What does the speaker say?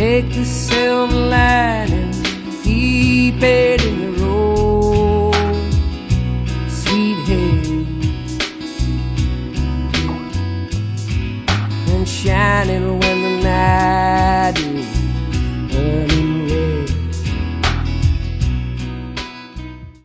Take the silver lining, keep it in the road, sweet haze, and shining when the night is